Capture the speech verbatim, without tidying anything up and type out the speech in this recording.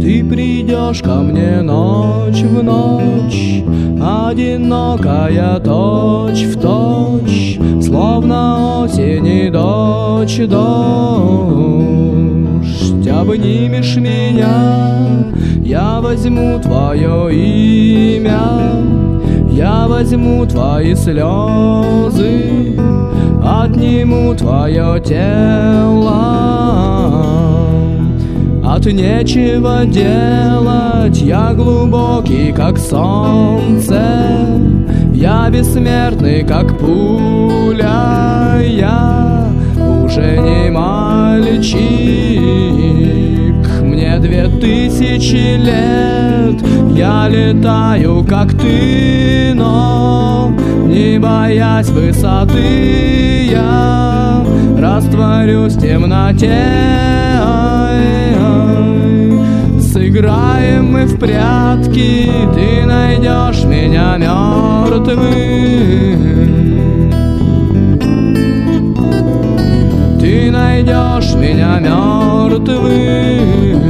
Ты придешь ко мне ночь в ночь, одинокая точь в точь, словно осени дочь, дождь. Обнимешь меня, я возьму твое имя, я возьму твои слезы, отниму твое тело. От нечего делать я глубокий, как солнце, я бессмертный, как пуля, я уже не мальчик. Мне две тысячи лет, я летаю, как ты, но не боясь высоты, я растворюсь в темноте. Сыграем мы в прятки, ты найдешь меня мертвым. Ты найдешь меня мертвым.